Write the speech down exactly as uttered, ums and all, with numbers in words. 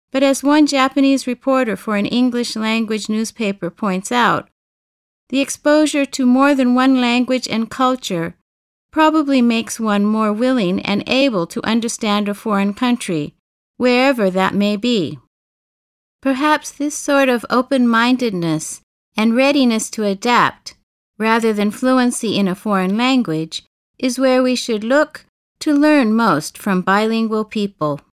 But as one Japanese reporter for an English-language newspaper points out, the exposure to more than one language and culture probably makes one more willing and able to understand a foreign country, wherever that may be. Perhaps this sort of open-mindedness and readiness to adapt, rather than fluency in a foreign language, is where we should look to learn most from bilingual people.